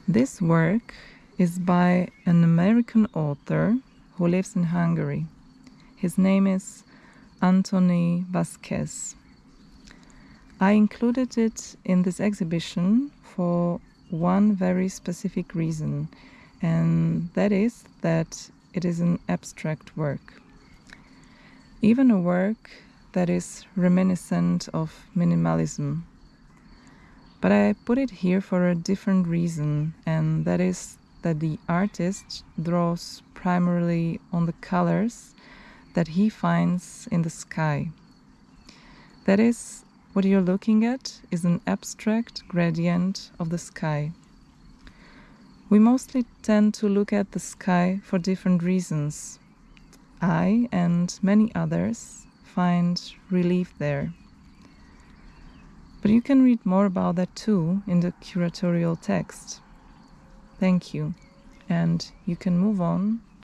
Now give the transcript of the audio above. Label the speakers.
Speaker 1: This work is by an American author who lives in Hungary. His name is Antoni Vázquez. I included it in this exhibition for one very specific reason, and that is that it is an abstract work. Even a work that is reminiscent of minimalism. But I put it here for a different reason, and that is that the artist draws primarily on the colors that he finds in the sky. That is, what you're looking at is an abstract gradient of the sky. We mostly tend to look at the sky for different reasons. I and many others find relief there. But you can read more about that too in the curatorial text. Thank you, and you can move on